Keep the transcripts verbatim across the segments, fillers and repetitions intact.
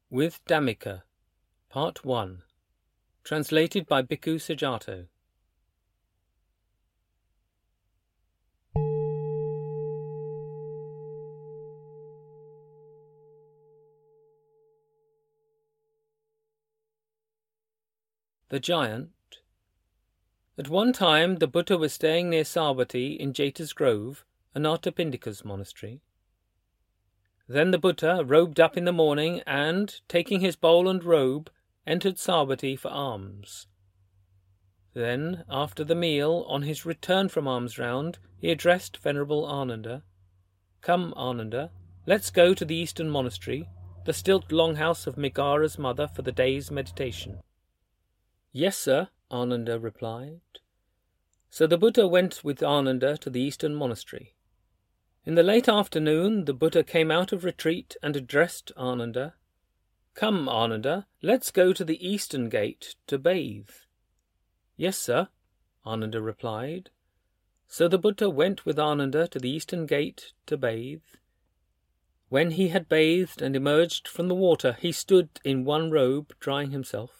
With Dhammika, Part one. Translated by Bhikkhu Sujato. The Giant. At one time the Buddha was staying near Savatthi in Jeta's Grove, Anathapindika's monastery. Then the Buddha robed up in the morning and, taking his bowl and robe, entered Savatthi for alms. Then, after the meal, on his return from alms round, he addressed Venerable Ananda. "Come, Ananda, let's go to the eastern monastery, the stilt longhouse of Megara's mother, for the day's meditation." "Yes, sir," Ananda replied. So the Buddha went with Ananda to the eastern monastery. In the late afternoon the Buddha came out of retreat and addressed Ananda. "Come, Ananda, let's go to the eastern gate to bathe." "Yes, sir," Ananda replied. So the Buddha went with Ananda to the eastern gate to bathe. When he had bathed and emerged from the water, he stood in one robe, drying himself.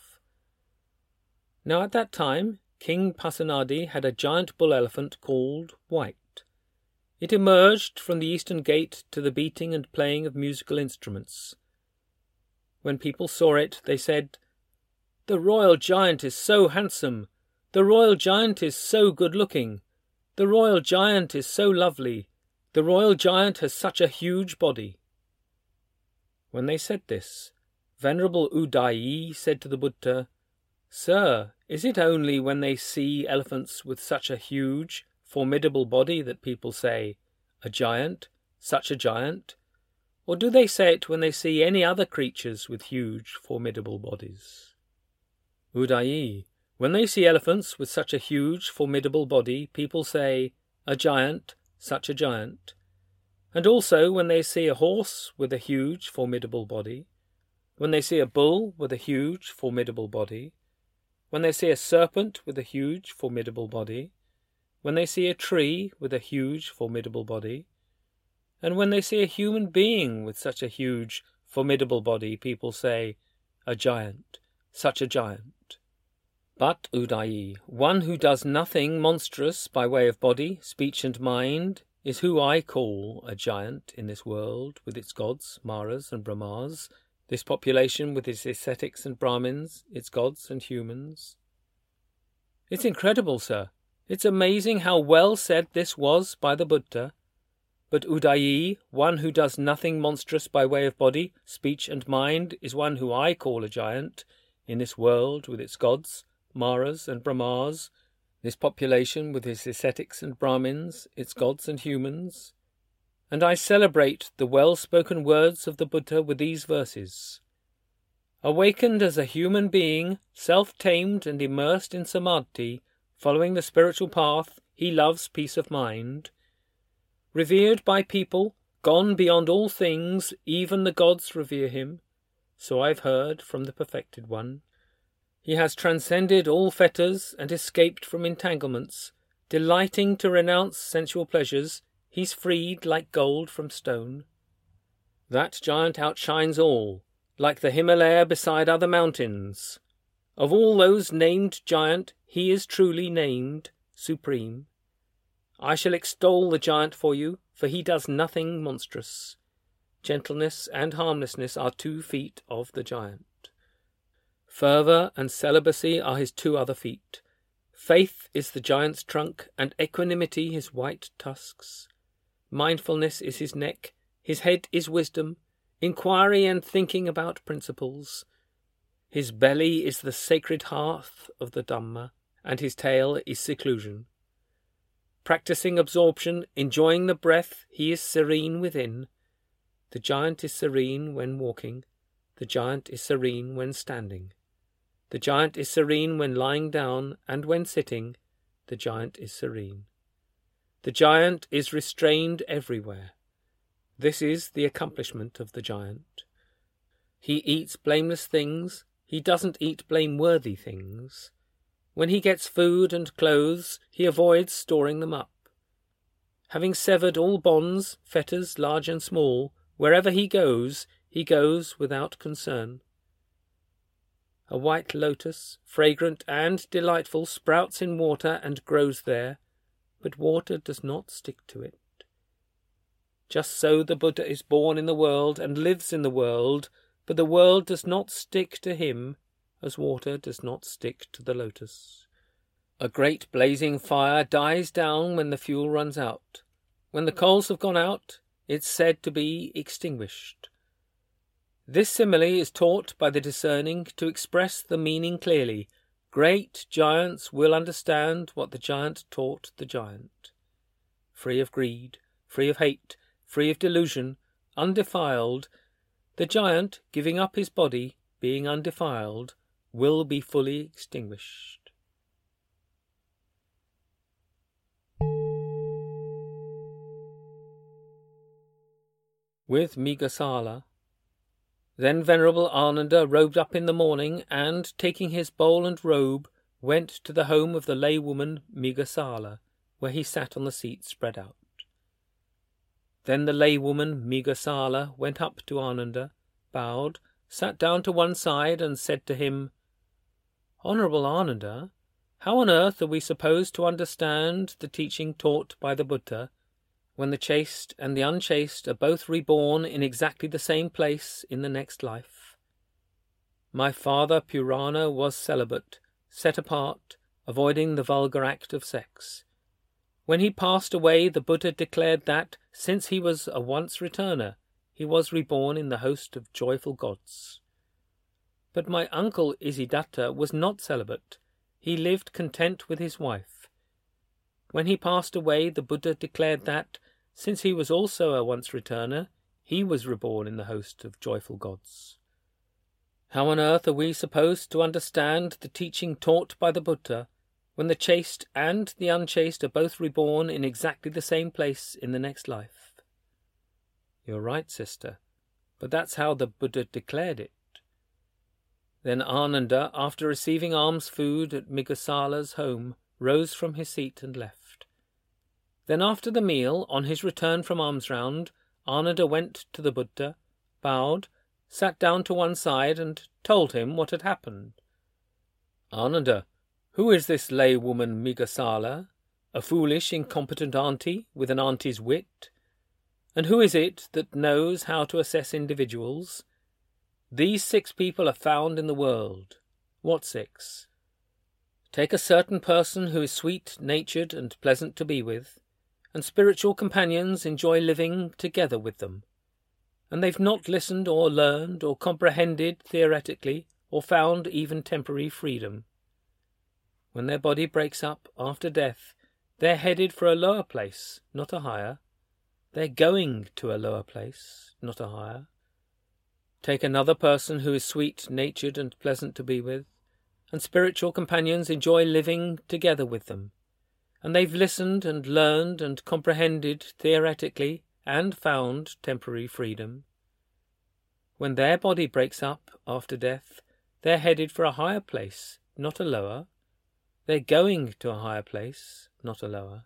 Now at that time, King Pasenadi had a giant bull elephant called White. It emerged from the eastern gate to the beating and playing of musical instruments. When people saw it, they said, "The royal giant is so handsome! The royal giant is so good-looking! The royal giant is so lovely! The royal giant has such a huge body!" When they said this, Venerable Udayi said to the Buddha, "Sir, is it only when they see elephants with such a huge, formidable body that people say, 'A giant, such a giant'? Or do they say it when they see any other creatures with huge, formidable bodies?" "Udayi, when they see elephants with such a huge, formidable body, people say, 'A giant, such a giant'. And also when they see a horse with a huge, formidable body, when they see a bull with a huge, formidable body, when they see a serpent with a huge, formidable body, when they see a tree with a huge, formidable body, and when they see a human being with such a huge, formidable body, people say, 'A giant, such a giant.' But, Udayi, one who does nothing monstrous by way of body, speech and mind, is who I call a giant in this world with its gods, Maras and Brahmas, this population with its ascetics and Brahmins, its gods and humans." It's incredible, sir. It's amazing how well said this was by the Buddha. But Udayi, one who does nothing monstrous by way of body, speech and mind, is one who I call a giant in this world with its gods, Maras and Brahmas, this population with its ascetics and Brahmins, its gods and humans. And I celebrate the well-spoken words of the Buddha with these verses. Awakened as a human being, self-tamed and immersed in samadhi, following the spiritual path, he loves peace of mind. Revered by people, gone beyond all things, even the gods revere him, so I've heard from the perfected one. He has transcended all fetters and escaped from entanglements, delighting to renounce sensual pleasures. He's freed like gold from stone. That giant outshines all, like the Himalaya beside other mountains. Of all those named giant, he is truly named supreme. I shall extol the giant for you, for he does nothing monstrous. Gentleness and harmlessness are two feet of the giant. Fervour and celibacy are his two other feet. Faith is the giant's trunk, and equanimity his white tusks. Mindfulness is his neck, his head is wisdom, inquiry and thinking about principles. His belly is the sacred hearth of the Dhamma, and his tail is seclusion. Practising absorption, enjoying the breath, he is serene within. The giant is serene when walking. The giant is serene when standing. The giant is serene when lying down, and when sitting, the giant is serene. The giant is restrained everywhere. This is the accomplishment of the giant. He eats blameless things, he doesn't eat blameworthy things. When he gets food and clothes, he avoids storing them up. Having severed all bonds, fetters large and small, wherever he goes, he goes without concern. A white lotus, fragrant and delightful, sprouts in water and grows there, but water does not stick to it. Just so the Buddha is born in the world and lives in the world, but the world does not stick to him as water does not stick to the lotus. A great blazing fire dies down when the fuel runs out. When the coals have gone out, it's said to be extinguished. This simile is taught by the discerning to express the meaning clearly. Great giants will understand what the giant taught the giant. Free of greed, free of hate, free of delusion, undefiled, the giant, giving up his body, being undefiled, will be fully extinguished. With Migasala. Then Venerable Ananda robed up in the morning, and, taking his bowl and robe, went to the home of the laywoman Migasala, where he sat on the seat spread out. Then the laywoman Migasala went up to Ananda, bowed, sat down to one side, and said to him, "Honourable Ananda, how on earth are we supposed to understand the teaching taught by the Buddha, when the chaste and the unchaste are both reborn in exactly the same place in the next life? My father Purana was celibate, set apart, avoiding the vulgar act of sex. When he passed away, the Buddha declared that, since he was a once-returner, he was reborn in the host of joyful gods. But my uncle Isidatta was not celibate. He lived content with his wife. When he passed away, the Buddha declared that, since he was also a once-returner, he was reborn in the host of joyful gods. How on earth are we supposed to understand the teaching taught by the Buddha, when the chaste and the unchaste are both reborn in exactly the same place in the next life?" "You're right, sister, but that's how the Buddha declared it." Then Ananda, after receiving alms food at Migasala's home, rose from his seat and left. Then after the meal, on his return from alms round, Ananda went to the Buddha, bowed, sat down to one side, and told him what had happened. "Ananda, who is this laywoman Migasala, a foolish, incompetent auntie with an auntie's wit? And who is it that knows how to assess individuals? These six people are found in the world." "What six?" "Take a certain person who is sweet-natured and pleasant to be with, and spiritual companions enjoy living together with them. And they've not listened or learned or comprehended theoretically or found even temporary freedom. When their body breaks up after death, they're headed for a lower place, not a higher. They're going to a lower place, not a higher. Take another person who is sweet-natured and pleasant to be with, and spiritual companions enjoy living together with them, and they've listened and learned and comprehended theoretically and found temporary freedom. When their body breaks up after death, they're headed for a higher place, not a lower. They're going to a higher place, not a lower.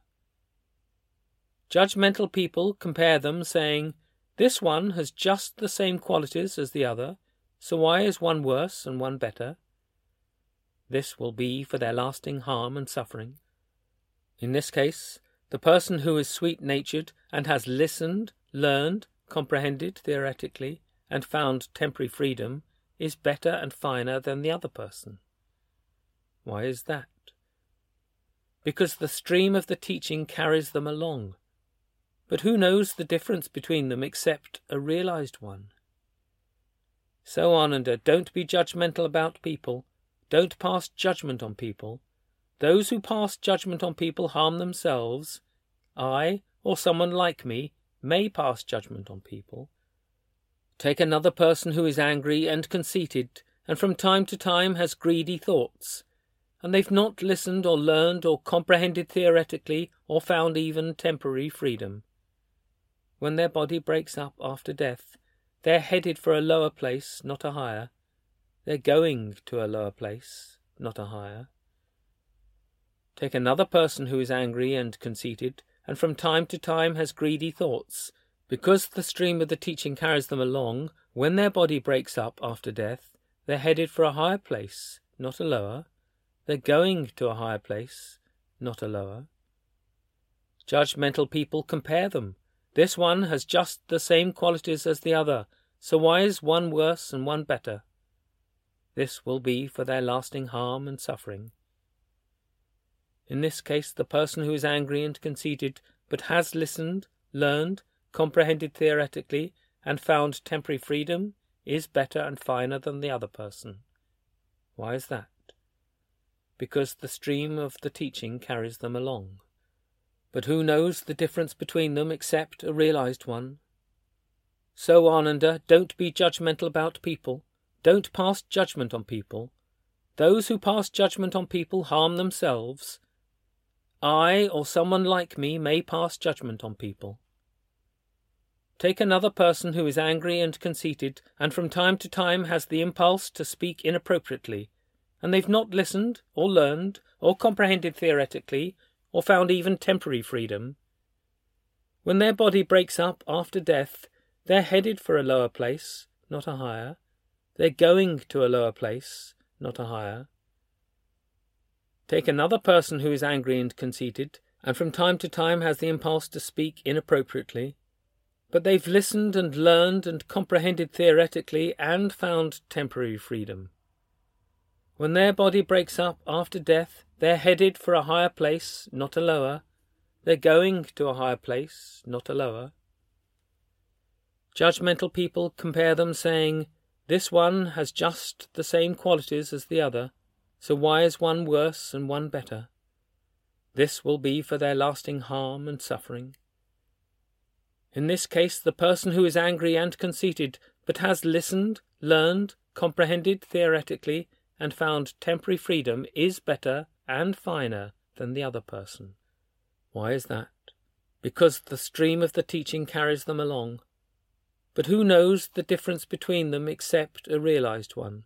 Judgmental people compare them, saying, 'This one has just the same qualities as the other, so why is one worse and one better?' This will be for their lasting harm and suffering. In this case, the person who is sweet-natured and has listened, learned, comprehended theoretically, and found temporary freedom is better and finer than the other person. Why is that? Because the stream of the teaching carries them along. But who knows the difference between them except a realized one? So, Ananda, don't be judgmental about people. Don't pass judgment on people. Those who pass judgment on people harm themselves. I, or someone like me, may pass judgment on people. Take another person who is angry and conceited, and from time to time has greedy thoughts, and they've not listened or learned or comprehended theoretically or found even temporary freedom. When their body breaks up after death, they're headed for a lower place, not a higher. They're going to a lower place, not a higher. Take another person who is angry and conceited, and from time to time has greedy thoughts, Because the stream of the teaching carries them along, when their body breaks up after death, they're headed for a higher place, not a lower. They're going to a higher place, not a lower. Judgmental people compare them. This one has just the same qualities as the other, so why is one worse and one better? This will be for their lasting harm and suffering. In this case, the person who is angry and conceited, but has listened, learned, comprehended theoretically, and found temporary freedom, is better and finer than the other person. Why is that? Because the stream of the teaching carries them along. But who knows the difference between them except a realized one? So, Ananda, don't be judgmental about people. Don't pass judgment on people. Those who pass judgment on people harm themselves. I, or someone like me, may pass judgment on people. Take another person who is angry and conceited, and from time to time has the impulse to speak inappropriately, and they've not listened, or learned, or comprehended theoretically, or found even temporary freedom. When their body breaks up after death, they're headed for a lower place, not a higher. They're going to a lower place, not a higher. Take another person who is angry and conceited, and from time to time has the impulse to speak inappropriately, but they've listened and learned and comprehended theoretically and found temporary freedom. When their body breaks up after death, they're headed for a higher place, not a lower. They're going to a higher place, not a lower. Judgmental people compare them, saying, this one has just the same qualities as the other, so why is one worse and one better? This will be for their lasting harm and suffering. In this case, the person who is angry and conceited, but has listened, learned, comprehended theoretically, and found temporary freedom, is better and finer than the other person. Why is that? Because the stream of the teaching carries them along. But who knows the difference between them except a realized one?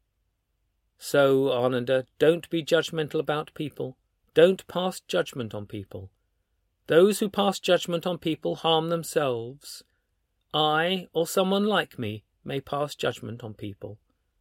So, Ananda, don't be judgmental about people. Don't pass judgment on people. Those who pass judgment on people harm themselves. I, or someone like me, may pass judgment on people.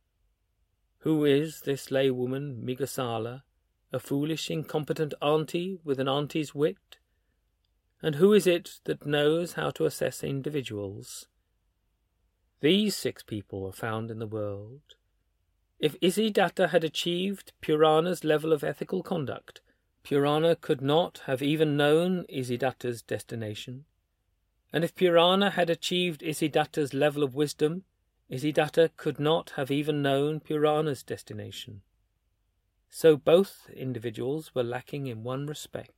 Who is this laywoman, Migasala, a foolish, incompetent auntie with an auntie's wit? And who is it that knows how to assess individuals? These six people are found in the world. If Isidatta had achieved Purana's level of ethical conduct, Purana could not have even known Isidatta's destination. And if Purana had achieved Isidatta's level of wisdom, Isidatta could not have even known Purana's destination. So both individuals were lacking in one respect.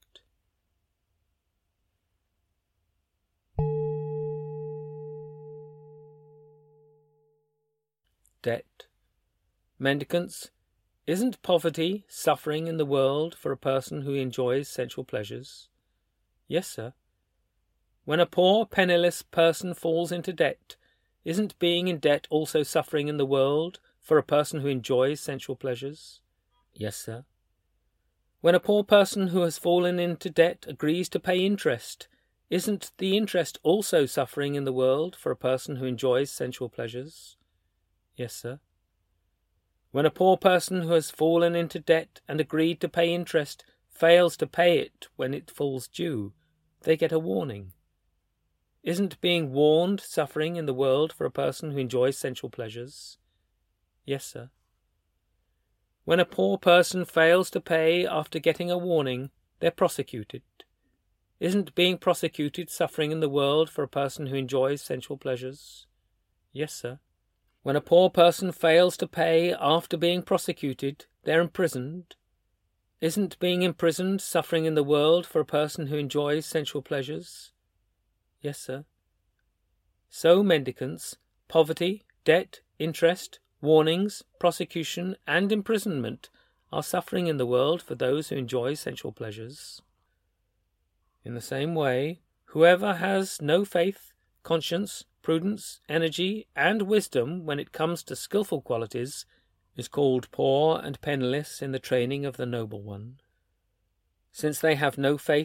Debt. Mendicants, isn't poverty suffering in the world for a person who enjoys sensual pleasures? Yes, sir. When a poor, penniless person falls into debt, isn't being in debt also suffering in the world for a person who enjoys sensual pleasures? Yes, sir. When a poor person who has fallen into debt agrees to pay interest, isn't the interest also suffering in the world for a person who enjoys sensual pleasures? Yes, sir. When a poor person who has fallen into debt and agreed to pay interest fails to pay it when it falls due, they get a warning. Isn't being warned suffering in the world for a person who enjoys sensual pleasures? Yes, sir. When a poor person fails to pay after getting a warning, they're prosecuted. Isn't being prosecuted suffering in the world for a person who enjoys sensual pleasures? Yes, sir. When a poor person fails to pay after being prosecuted, they're imprisoned. Isn't being imprisoned suffering in the world for a person who enjoys sensual pleasures? Yes, sir. So, mendicants, poverty, debt, interest, warnings, prosecution, and imprisonment are suffering in the world for those who enjoy sensual pleasures. In the same way, whoever has no faith, conscience, prudence, energy, and wisdom when it comes to skilful qualities is called poor and penniless in the training of the noble one. Since they have no faith,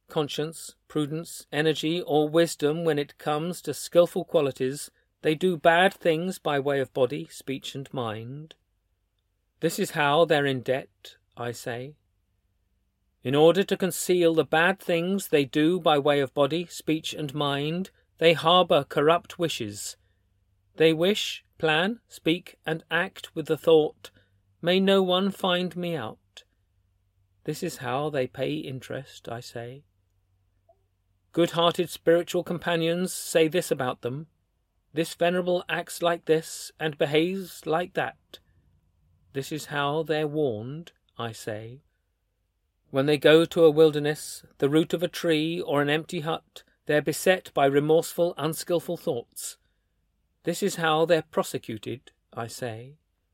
conscience, prudence, energy, or wisdom when it comes to skilful qualities, they do bad things by way of body, speech, and mind. This is how they're in debt, I say. In order to conceal the bad things they do by way of body, speech, and mind, they harbour corrupt wishes. They wish, plan, speak, and act with the thought, "May no one find me out." This is how they pay interest, I say. Good-hearted spiritual companions say this about them: "This venerable acts like this, and behaves like that." This is how they're warned, I say. When they go to a wilderness, the root of a tree, or an empty hut, they're beset by remorseful, unskilful thoughts. This is how they're prosecuted, I say.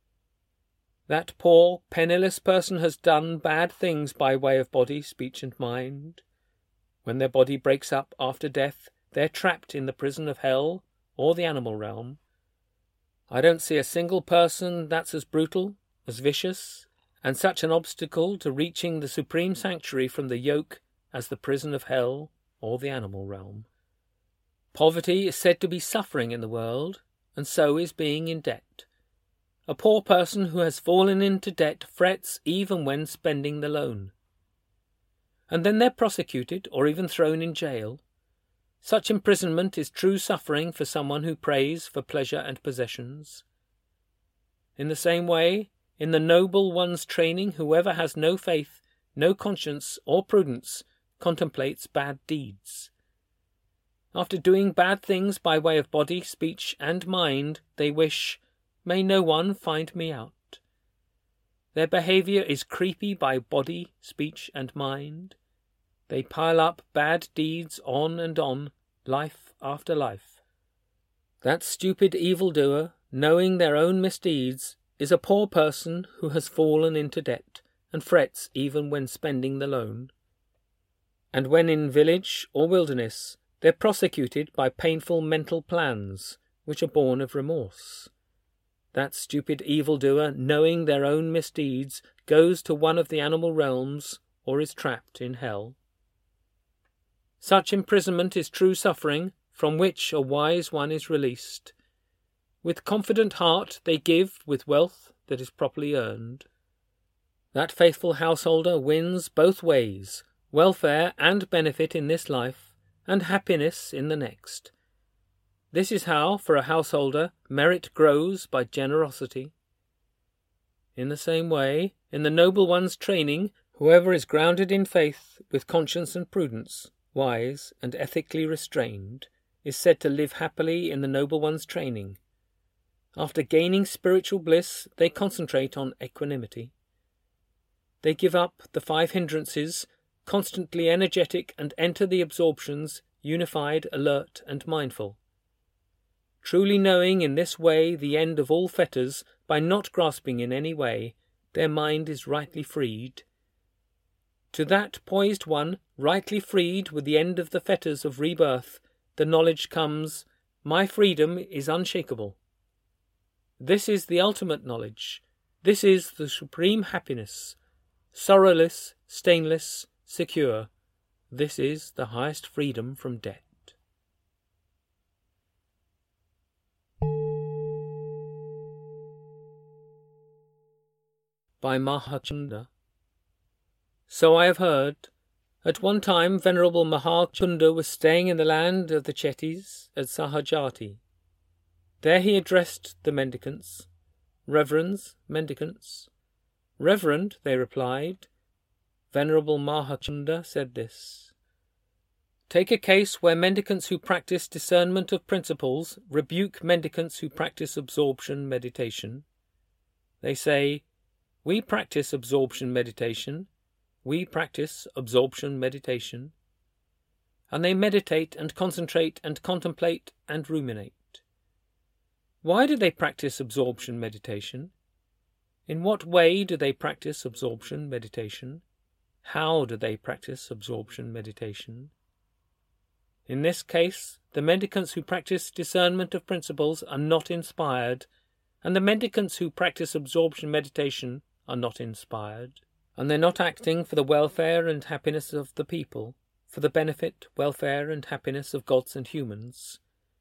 That poor, penniless person has done bad things by way of body, speech, and mind. When their body breaks up after death, they're trapped in the prison of hell or the animal realm. I don't see a single person that's as brutal, as vicious, and such an obstacle to reaching the supreme sanctuary from the yoke as the prison of hell or the animal realm. Poverty is said to be suffering in the world, and so is being in debt. A poor person who has fallen into debt frets even when spending the loan. And then they're prosecuted or even thrown in jail. Such imprisonment is true suffering for someone who prays for pleasure and possessions. In the same way, in the noble one's training, whoever has no faith, no conscience or prudence contemplates bad deeds. After doing bad things by way of body, speech, and mind, they wish, "May no one find me out." Their behaviour is creepy by body, speech, and mind. They pile up bad deeds on and on, life after life. That stupid evildoer, knowing their own misdeeds, is a poor person who has fallen into debt, and frets even when spending the loan. And when in village or wilderness, they're prosecuted by painful mental plans, which are born of remorse. That stupid evildoer, knowing their own misdeeds, goes to one of the animal realms or is trapped in hell. Such imprisonment is true suffering, from which a wise one is released. With confident heart they give with wealth that is properly earned. That faithful householder wins both ways, welfare and benefit in this life, and happiness in the next. This is how, for a householder, merit grows by generosity. In the same way, in the noble one's training, whoever is grounded in faith, with conscience and prudence, wise and ethically restrained, is said to live happily in the noble one's training. After gaining spiritual bliss, they concentrate on equanimity. They give up the five hindrances, constantly energetic, and enter the absorptions, unified, alert, and mindful. Truly knowing in this way the end of all fetters, by not grasping in any way, their mind is rightly freed. To that poised one, rightly freed with the end of the fetters of rebirth, the knowledge comes, "My freedom is unshakable." This is the ultimate knowledge. This is the supreme happiness, sorrowless, stainless, secure. This is the highest freedom from debt. By Mahachunda. So I have heard. At one time Venerable Mahachunda was staying in the land of the Chetis at Sahajati. There he addressed the mendicants. "Reverends, mendicants." "Reverend," they replied. Venerable Mahachunda said this: "Take a case where mendicants who practice discernment of principles rebuke mendicants who practice absorption meditation. They say, 'We practice absorption meditation. We practice absorption meditation.' And they meditate and concentrate and contemplate and ruminate. Why do they practice absorption meditation? In what way do they practice absorption meditation? How do they practice absorption meditation? In this case, the mendicants who practice discernment of principles are not inspired, and the mendicants who practice absorption meditation are not inspired, and they're not acting for the welfare and happiness of the people, for the benefit, welfare, and happiness of gods and humans.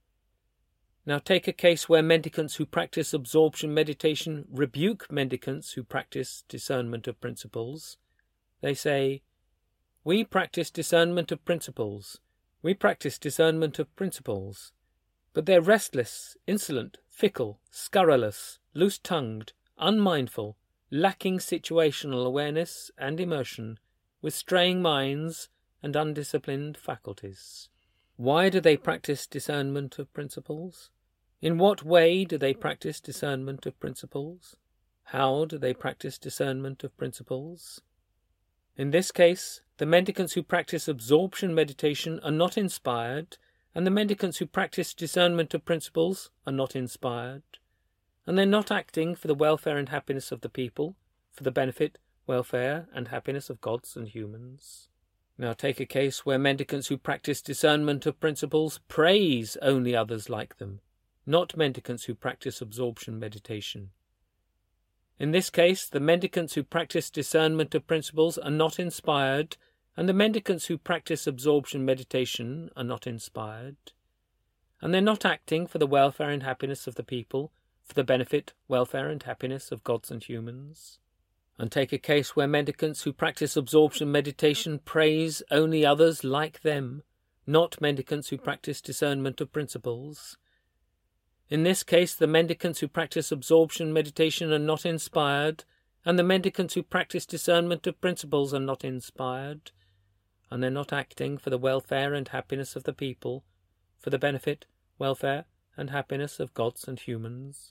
Now take a case where mendicants who practice absorption meditation rebuke mendicants who practice discernment of principles. They say, "We practice discernment of principles. We practice discernment of principles." But they're restless, insolent, fickle, scurrilous, loose-tongued, unmindful, lacking situational awareness and immersion, with straying minds and undisciplined faculties. Why do they practice discernment of principles? In what way do they practice discernment of principles? How do they practice discernment of principles? In this case, the mendicants who practice absorption meditation are not inspired, and the mendicants who practice discernment of principles are not inspired, and they're not acting for the welfare and happiness of the people, for the benefit, welfare, and happiness of gods and humans. Now take a case where mendicants who practice discernment of principles praise only others like them, not mendicants who practice absorption meditation. In this case, the mendicants who practice discernment of principles are not inspired, and the mendicants who practice absorption meditation are not inspired, and they're not acting for the welfare and happiness of the people, for the benefit, welfare, and happiness of gods and humans. And take a case where mendicants who practice absorption meditation praise only others like them, not mendicants who practice discernment of principles. In this case, the mendicants who practice absorption meditation are not inspired, and the mendicants who practice discernment of principles are not inspired, and they're not acting for the welfare and happiness of the people, for the benefit, welfare, and happiness of gods and humans.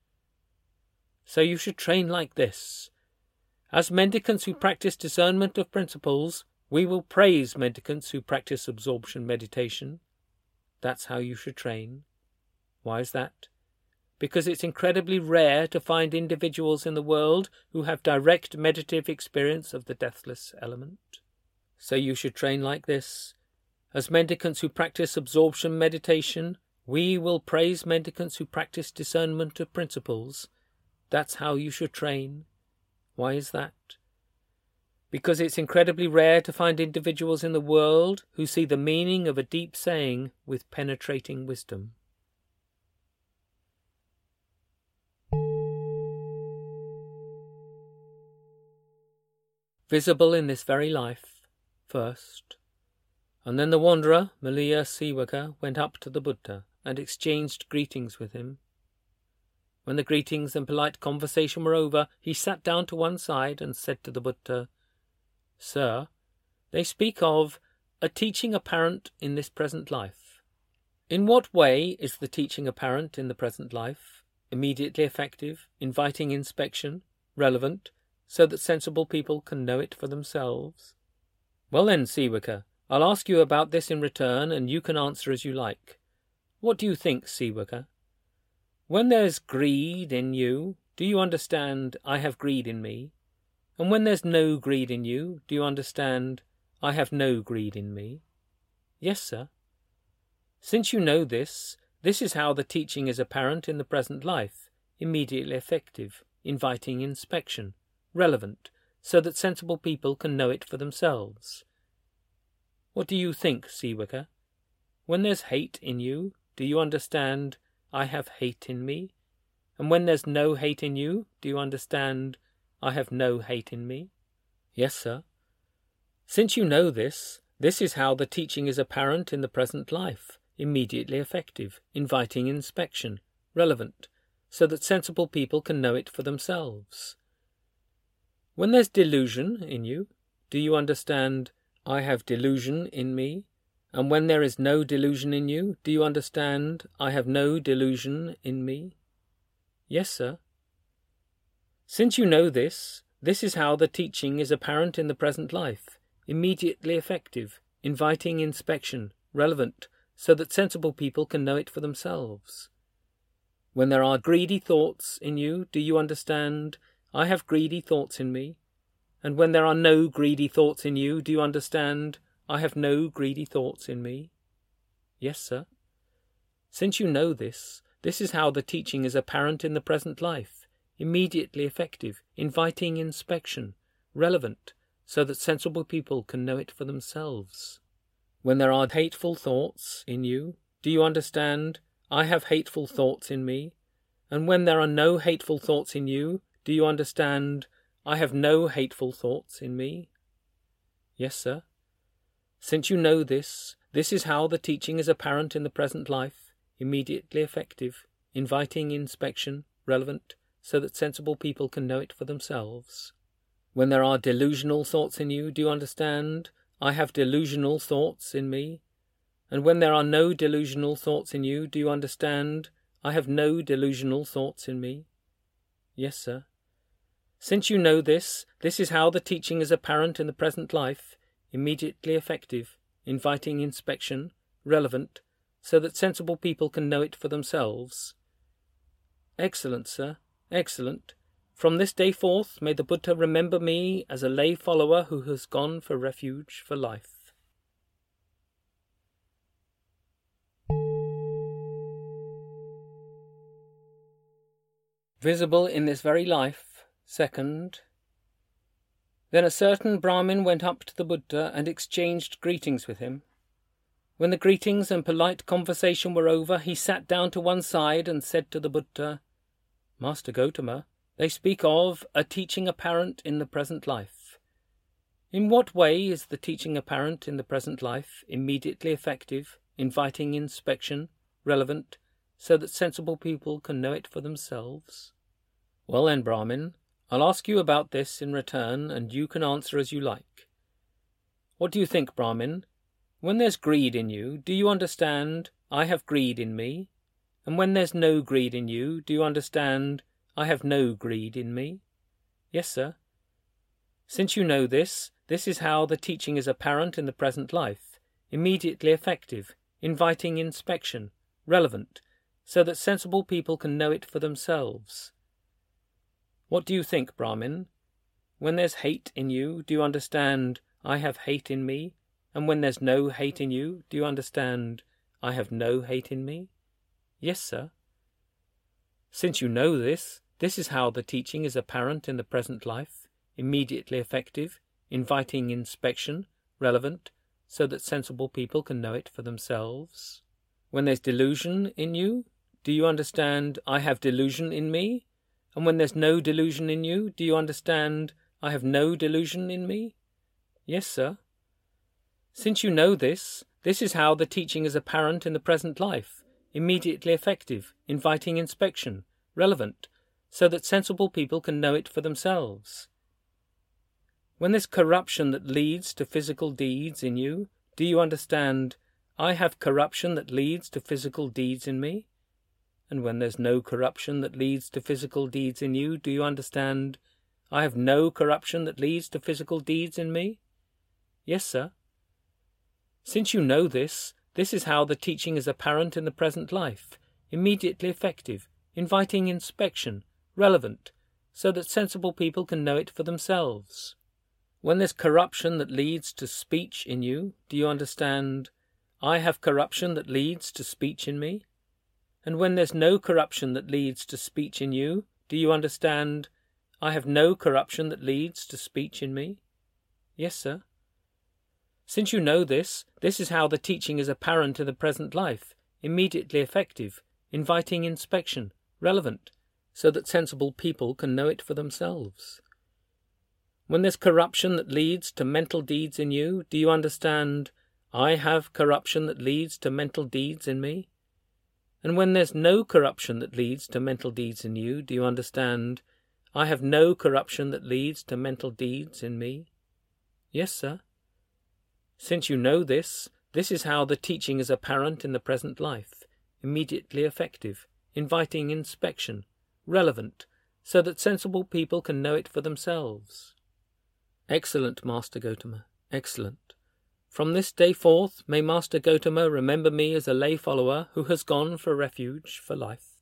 So you should train like this. As mendicants who practice discernment of principles, we will praise mendicants who practice absorption meditation. That's how you should train. Why is that? Because it's incredibly rare to find individuals in the world who have direct meditative experience of the deathless element. So you should train like this. As mendicants who practice absorption meditation, we will praise mendicants who practice discernment of principles. That's how you should train. Why is that? Because it's incredibly rare to find individuals in the world who see the meaning of a deep saying with penetrating wisdom. Visible in this very life, first, and then the wanderer, Maliya Sivaka, went up to the Buddha and exchanged greetings with him. When the greetings and polite conversation were over, he sat down to one side and said to the Buddha, "Sir, they speak of a teaching apparent in this present life. In what way is the teaching apparent in the present life, immediately effective, inviting inspection, relevant, so that sensible people can know it for themselves?" "Well then, Sivaka, I'll ask you about this in return, and you can answer as you like. What do you think, Sivaka? When there's greed in you, do you understand, I have greed in me? And when there's no greed in you, do you understand, I have no greed in me?" "Yes, sir." "Since you know this, this is how the teaching is apparent in the present life, immediately effective, inviting inspection, relevant, so that sensible people can know it for themselves. What do you think, Sivaka? When there's hate in you, do you understand, I have hate in me? And when there's no hate in you, do you understand, I have no hate in me?" "Yes, sir." "Since you know this, this is how the teaching is apparent in the present life, immediately effective, inviting inspection, relevant, so that sensible people can know it for themselves. When there's delusion in you, do you understand, I have delusion in me? And when there is no delusion in you, do you understand, I have no delusion in me?" "Yes, sir." "Since you know this, this is how the teaching is apparent in the present life, immediately effective, inviting inspection, relevant, so that sensible people can know it for themselves. When there are greedy thoughts in you, do you understand, I have greedy thoughts in me? And when there are no greedy thoughts in you, do you understand, I have no greedy thoughts in me?" "Yes, sir." "Since you know this, this is how the teaching is apparent in the present life, immediately effective, inviting inspection, relevant, so that sensible people can know it for themselves. When there are hateful thoughts in you, do you understand? I have hateful thoughts in me. And when there are no hateful thoughts in you, do you understand? I have no hateful thoughts in me. Yes, sir. Since you know this, this is how the teaching is apparent in the present life, immediately effective, inviting inspection, relevant, so that sensible people can know it for themselves. When there are delusional thoughts in you, do you understand? I have delusional thoughts in me. And when there are no delusional thoughts in you, do you understand? I have no delusional thoughts in me. Yes, sir. Since you know this, this is how the teaching is apparent in the present life, immediately effective, inviting inspection, relevant, so that sensible people can know it for themselves. Excellent, sir, excellent. From this day forth may the Buddha remember me as a lay follower who has gone for refuge for life. Visible in this very life, second. Then a certain Brahmin went up to the Buddha and exchanged greetings with him. When the greetings and polite conversation were over, he sat down to one side and said to the Buddha, Master Gotama, they speak of a teaching apparent in the present life. In what way is the teaching apparent in the present life, immediately effective, inviting inspection, relevant, so that sensible people can know it for themselves? Well then, Brahmin, I'll ask you about this in return, and you can answer as you like. What do you think, Brahmin? When there's greed in you, do you understand, I have greed in me? And when there's no greed in you, do you understand, I have no greed in me? Yes, sir. Since you know this, this is how the teaching is apparent in the present life, immediately effective, inviting inspection, relevant, so that sensible people can know it for themselves. What do you think, Brahmin? When there's hate in you, do you understand, I have hate in me? And when there's no hate in you, do you understand, I have no hate in me? Yes, sir. Since you know this, this is how the teaching is apparent in the present life, immediately effective, inviting inspection, relevant, so that sensible people can know it for themselves. When there's delusion in you, do you understand, I have delusion in me? And when there's no delusion in you, do you understand, I have no delusion in me? Yes, sir. Since you know this, this is how the teaching is apparent in the present life, immediately effective, inviting inspection, relevant, so that sensible people can know it for themselves. When there's corruption that leads to physical deeds in you, do you understand, I have corruption that leads to physical deeds in me? And when there's no corruption that leads to physical deeds in you, do you understand, I have no corruption that leads to physical deeds in me? Yes, sir. Since you know this, this is how the teaching is apparent in the present life, immediately effective, inviting inspection, relevant, so that sensible people can know it for themselves. When there's corruption that leads to speech in you, do you understand, I have corruption that leads to speech in me? And when there's no corruption that leads to speech in you, do you understand, I have no corruption that leads to speech in me? Yes, sir. Since you know this, this is how the teaching is apparent in the present life, immediately effective, inviting inspection, relevant, so that sensible people can know it for themselves. When there's corruption that leads to mental deeds in you, do you understand, I have corruption that leads to mental deeds in me? And when there's no corruption that leads to mental deeds in you, do you understand, I have no corruption that leads to mental deeds in me? Yes, sir. Since you know this, this is how the teaching is apparent in the present life, immediately effective, inviting inspection, relevant, so that sensible people can know it for themselves. Excellent, Master Gotama, excellent. From this day forth may Master Gotama remember me as a lay follower who has gone for refuge for life.